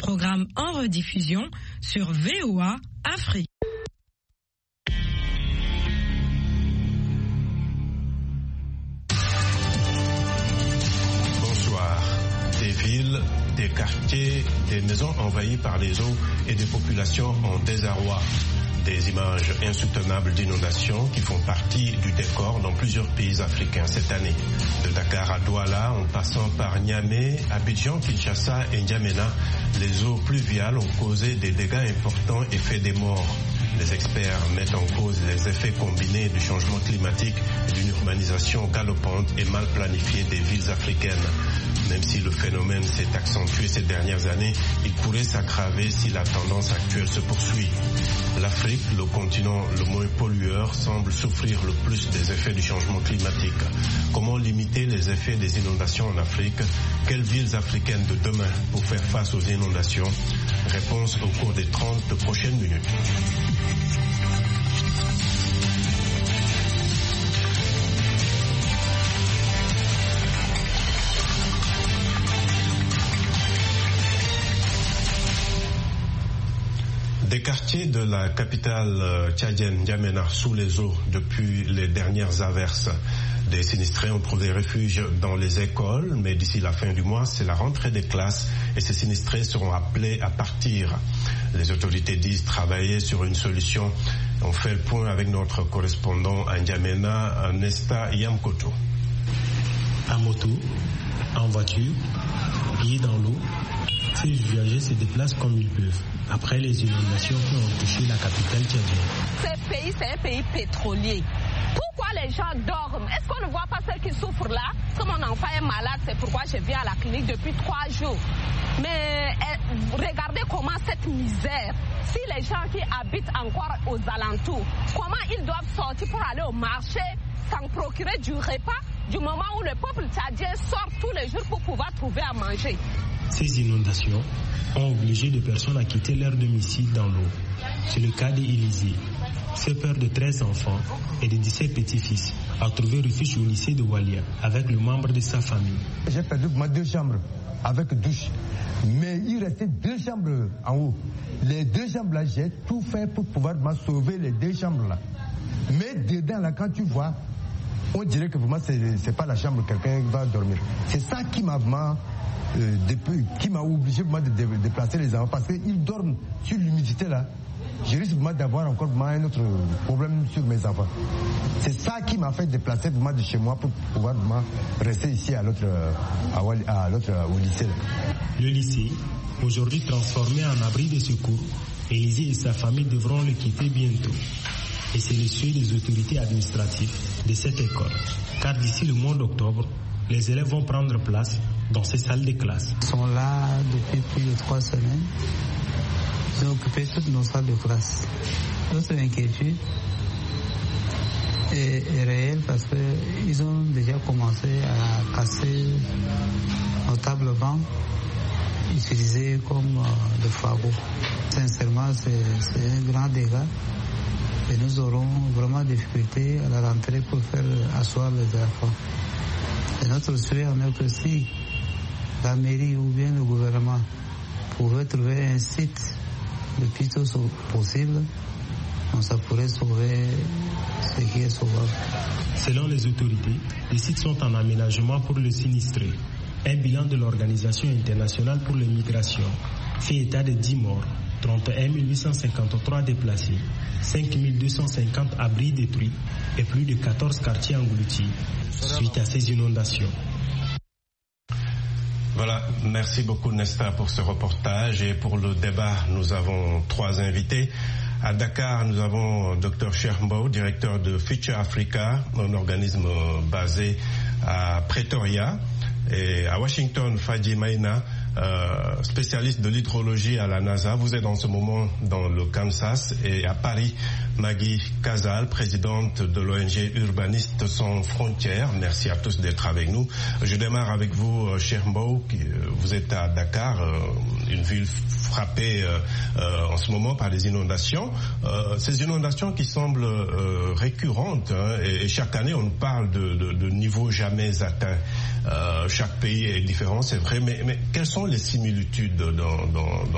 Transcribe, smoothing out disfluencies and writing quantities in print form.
Programme en rediffusion sur VOA Afrique. Bonsoir. Des villes, des quartiers, des maisons envahies par les eaux et des populations en désarroi. Des images insoutenables d'inondations qui font partie du décor dans plusieurs pays africains cette année. De Dakar à Douala, en passant par Niamey, Abidjan, Kinshasa et N'Djamena, les eaux pluviales ont causé des dégâts importants et fait des morts. Les experts mettent en cause les effets combinés du changement climatique et d'une urbanisation galopante et mal planifiée des villes africaines. Même si le phénomène s'est accentué ces dernières années, il pourrait s'aggraver si la tendance actuelle se poursuit. L'Afrique, le continent le moins pollueur, semble souffrir le plus des effets du changement climatique. Comment limiter les effets des inondations en Afrique? Quelles villes africaines de demain pour faire face aux inondations? Réponse au cours des 30 prochaines minutes. Des quartiers de la capitale tchadienne N'Djamena sous les eaux depuis les dernières averses. Des sinistrés ont trouvé refuge dans les écoles, mais d'ici la fin du mois, c'est la rentrée des classes et ces sinistrés seront appelés à partir. Les autorités disent travailler sur une solution. On fait le point avec notre correspondant à N'Djamena, Nesta Yamkoto. À moto, en voiture, pieds dans l'eau, ces usagers se déplacent comme ils peuvent. Après les inondations qui ont touché la capitale tchadienne. Ce pays, c'est un pays pétrolier. Pourquoi les gens dorment? Est-ce qu'on ne voit pas ceux qui souffrent là? Comme mon enfant est malade, c'est pourquoi je viens à la clinique depuis 3 jours. Mais regardez comment cette misère, si les gens qui habitent encore aux alentours, comment ils doivent sortir pour aller au marché sans procurer du repas, du moment où le peuple tchadien sort tous les jours pour pouvoir trouver à manger. Ces inondations ont obligé des personnes à quitter leur domicile dans l'eau. C'est le cas d'Élysée. Ce père de 13 enfants et de 17 petits-fils a trouvé refuge au lycée de Walia avec le membre de sa famille. J'ai perdu 2 chambres avec douche. Mais il restait 2 chambres en haut. Les 2 chambres là, j'ai tout fait pour pouvoir sauver les 2 chambres là. Mais dedans là, quand tu vois, on dirait que vraiment c'est pas la chambre où quelqu'un va dormir. C'est ça qui m'a vraiment qui m'a obligé de déplacer les enfants parce qu'ils dorment sur l'humidité là. Je risque d'avoir encore un autre problème sur mes enfants. C'est ça qui m'a fait déplacer de chez moi pour pouvoir rester ici au lycée. Le lycée, aujourd'hui transformé en abri de secours, Élysée et sa famille devront le quitter bientôt. Et c'est le souhait des autorités administratives de cette école. Car d'ici le mois d'octobre, les élèves vont prendre place dans ces salles de classe. Ils sont là depuis plus de 3 semaines. Ils ont occupé toutes nos salles de classe. Notre inquiétude est réelle parce qu'ils ont déjà commencé à casser nos tables bancs utilisées comme de fagots. Sincèrement, c'est un grand dégât. Et nous aurons vraiment des difficultés à la rentrée pour faire asseoir les enfants. Et notre souhait en est que si la mairie ou bien le gouvernement pouvait trouver un site le plus tôt possible, donc ça pourrait sauver ce qui est sauvable. Selon les autorités, les sites sont en aménagement pour le sinistré. Un bilan de l'Organisation internationale pour les migrations fait état de 10 morts, 31 853 déplacés, 5 250 abris détruits et plus de 14 quartiers engloutis suite à ces inondations. Voilà, merci beaucoup Nesta pour ce reportage et pour le débat. Nous avons 3 invités. À Dakar, nous avons Dr Chermbao, directeur de Future Africa, un organisme basé à Pretoria. Et à Washington, Fadji Maïna, spécialiste de l'hydrologie à la NASA. Vous êtes en ce moment dans le Kansas. Et à Paris, Maggie Casal, présidente de l'ONG Urbanistes sans frontières. Merci à tous d'être avec nous. Je démarre avec vous, Chermbao. Vous êtes à Dakar, une ville frappée en ce moment par les inondations. Ces inondations qui semblent récurrentes, hein, et chaque année on parle de niveaux jamais atteints. Chaque pays est différent, c'est vrai, mais quelles sont les similitudes dans